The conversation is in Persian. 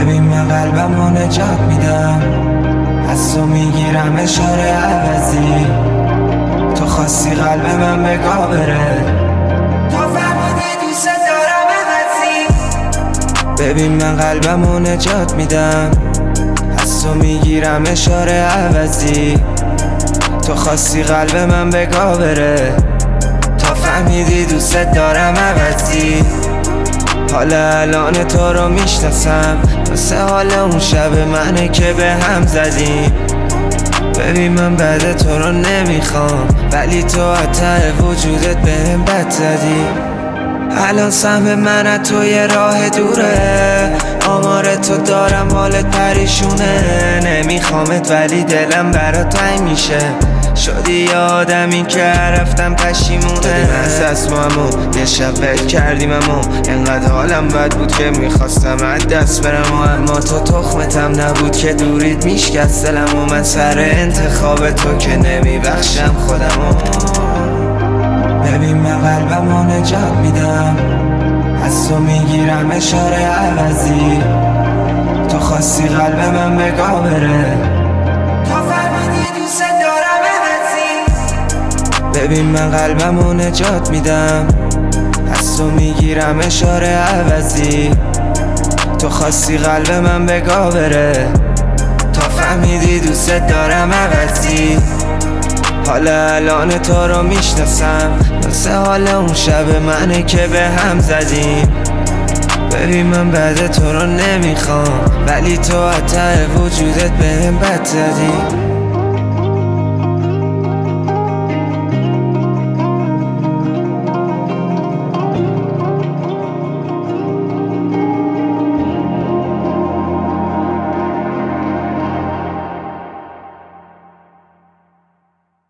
ببین من قلبمو نجات میدم، از تو میگیرم اشاره عوضی. تو خواستی قلب من بگاه بره، تو فهمیدی دوست دارم عوضی. ببین من قلبمو نجات میدم، از تو میگیرم اشاره عوضی. تو خواستی قلب من بگاه بره، تا فهمیدی دوست دارم عوضی. حالا الان تو رو میشناسم، مثل حال اون شب منه که به هم زدیم. ببین من بعد تو رو نمیخوام، ولی تو حتی وجودت بهم بد زدی. الان سهم من از تو یه راه دوره، آمار تو دارم حالت پریشونه. نمیخوامت ولی دلم برات تنگ میشه، شدی یه آدمی که رفتم پشیمونه. ببین از همون یه شب ول کردیم، انقدر حالم بد بود که میخواستم از دست برم. اما تو تخمتم نبود که دورید میشکست دلم، و من سر انتخاب تو که نمیبخشم خودمو. ببین من قلبمو نجات میدم، از تو میگیرم اشاره عوضی. تو خواستی قلب من بگاه بره، تو فهمیدی دوست دارم عوضی. ببین من قلبمو نجات میدم، از تو میگیرم اشاره عوضی. تو خواستی قلب من بگاه بره، تا فهمیدی دوست دارم عوضی. حالا الان تو رو میشناسم، مثل حال اون شب منه که به هم زدیم. ببین من بعد تو رو نمیخوام، ولی تو حتی وجودت بهم بد زدی.